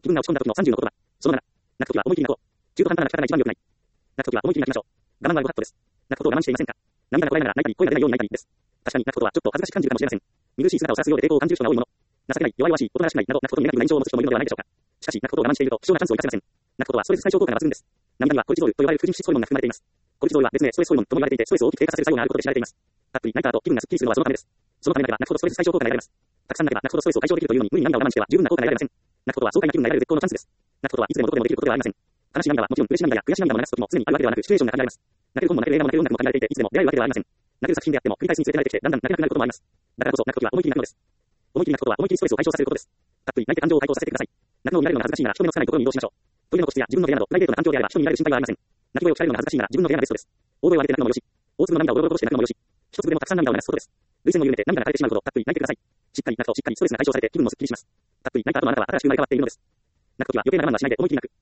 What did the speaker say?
気分が落ち込んだ時の30の言葉。その7。泣く時は思い切り泣こう。中途半端な泣き方が一番良くない。泣く時は思い切り泣きましょう。我慢はご法度です。泣くことを我慢していませんか。涙がこらえながら泣いたり、声が出ないように泣いたりです。確かに泣くことはちょっと恥ずかしく感じるかもしれません。見苦しい姿を晒すようで抵抗を感じる人が多いもの。情けない、弱々しい、大人らしくないなど泣くことにネガティブな印象を持つ人もいるのではないでしょうか。しかし、泣くことを我慢していると貴重なチャンスを生かせません。泣くことはストレス解消効果が抜群です。涙にはコルチゾールと呼ばれる副腎質ホルモンが含まれています。コルチゾールは別名ストレスホルモンとも言われていて、ストレスを大きく低下させる作用があることで知られています。たっぷり泣いた後、気分がスッキリするのはそのためです。そのため泣けば泣くほどストレス解消効果が得られます。たくさん泣けば泣くほどストレスを解消できるというのに無理に涙を我慢しては十分な効果が得られません。泣くことは爽快な気分が得られる絶好のチャンスです。泣くことはいつでもどこでもできることではありません。悲しい涙はもちろん嬉しい涙や悔しい涙も流す時も常にあるわけではなく、シチュエーションが限られます。泣ける本も泣ける映画も泣ける音楽も限られていて、いつでも出会えるわけではありません。泣ける作品であっても繰り返しに連れてきてだんだん泣けなくなることもあります。だからこそ泣く時は思い切り泣くのです。思い切り泣くことは思い切りストレスを解消させることです。たっぷり泣いて感情を解放させてください。泣くのを見られるのが恥ずかしいなら人目のつかないところに移動しましょう。トイレの個室や自分の部屋などプライベートな環境であれば人に見られる心配はありません。泣き声を聞かれるのが恥ずかしいなら自分の部屋がベストです。大声を上げて泣くのもよし、大粒の涙をボロボロとして泣くのもよし、一粒でもたくさん涙を流すことです。涙腺を緩めて涙が垂れてしまうほどたっぷり泣いてください。しっかり泣くとしっかりストレスが解消されて気分もすっきりします。たっぷり泣いた後のあなたは新しく生まれ変わっているのです。泣く時は余計な我慢はしないで思い切り泣く。